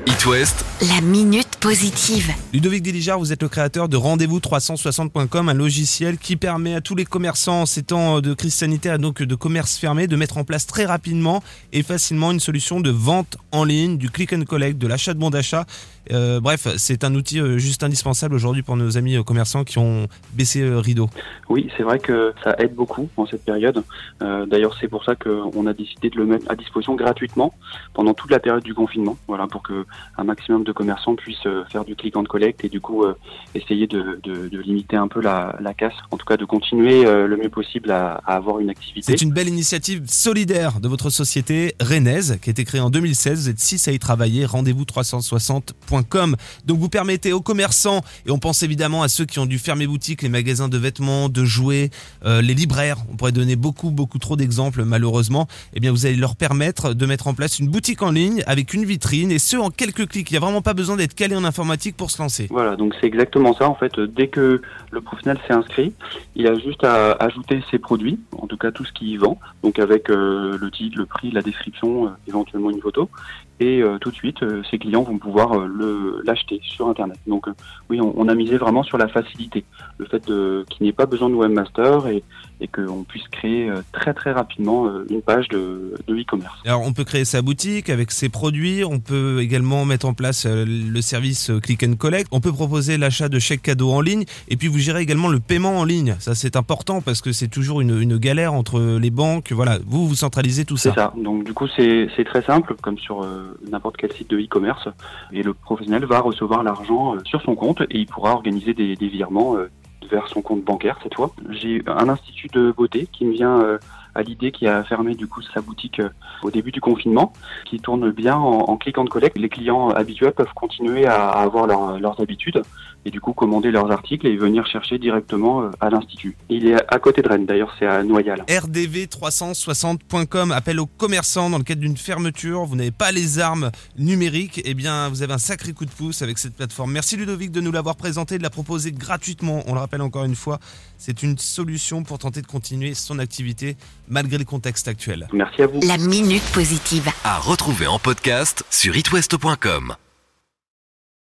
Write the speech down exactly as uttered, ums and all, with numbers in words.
It West, la minute positive. Ludovic Diligard, vous êtes le créateur de rendez-vous trois cent soixante point com, un logiciel qui permet à tous les commerçants en ces temps de crise sanitaire et donc de commerce fermé de mettre en place très rapidement et facilement une solution de vente en ligne, du click and collect, de l'achat de bons d'achat. Euh, bref, c'est un outil euh, juste indispensable aujourd'hui pour nos amis euh, commerçants qui ont baissé le euh, rideau. Oui, c'est vrai que ça aide beaucoup en cette période. Euh, d'ailleurs, c'est pour ça qu'on a décidé de le mettre à disposition gratuitement pendant toute la période du confinement. Voilà, pour que un maximum de commerçants puissent euh, faire du click and collect et du coup euh, essayer de, de, de limiter un peu la, la casse. En tout cas, de continuer euh, le mieux possible à, à avoir une activité. C'est une belle initiative solidaire de votre société rennaise qui a été créée en deux mille seize. Vous êtes six à y travailler. Rendez-vous trois cent soixante point com. Donc vous permettez aux commerçants, et on pense évidemment à ceux qui ont dû fermer boutique, les magasins de vêtements, de jouets, euh, les libraires, on pourrait donner beaucoup beaucoup trop d'exemples malheureusement, eh bien vous allez leur permettre de mettre en place une boutique en ligne avec une vitrine, et ce en quelques clics. Il n'y a vraiment pas besoin d'être calé en informatique pour se lancer. Voilà, donc c'est exactement ça en fait. Dès que le professionnel s'est inscrit, il a juste à ajouter ses produits, en tout cas tout ce qu'il vend, donc avec euh, le titre, le prix, la description, euh, éventuellement une photo, et euh, tout de suite euh, ses clients vont pouvoir euh, le l'acheter sur internet. Donc euh, oui, on, on a misé vraiment sur la facilité, le fait de, qu'il n'y ait pas besoin de webmaster et, et qu'on puisse créer euh, très très rapidement euh, une page de, de e-commerce. Alors on peut créer sa boutique avec ses produits, on peut également mettre en place euh, le service euh, click and collect, on peut proposer l'achat de chèques cadeaux en ligne, et puis vous gérez également le paiement en ligne. Ça c'est important parce que c'est toujours une, une galère entre les banques. Voilà, vous vous centralisez tout ça. C'est ça, donc du coup c'est, c'est très simple comme sur euh, n'importe quel site de e-commerce, et le professionnel va recevoir l'argent sur son compte et il pourra organiser des, des virements vers son compte bancaire cette fois. J'ai un institut de beauté qui me vient à l'idée, qui a fermé du coup sa boutique au début du confinement, qui tourne bien en, en click and collect. Les clients habituels peuvent continuer à avoir leur, leurs habitudes et du coup commander leurs articles et venir chercher directement à l'institut. Il est à côté de Rennes, d'ailleurs c'est à Noyal. R D V trois cent soixante point com appelle aux commerçants dans le cadre d'une fermeture. Vous n'avez pas les armes numériques, eh bien vous avez un sacré coup de pouce avec cette plateforme. Merci Ludovic de nous l'avoir présenté, de la proposer gratuitement. On le rappelle encore une fois, c'est une solution pour tenter de continuer son activité malgré le contexte actuel. Merci à vous. La minute positive. à retrouver en podcast sur it west point com.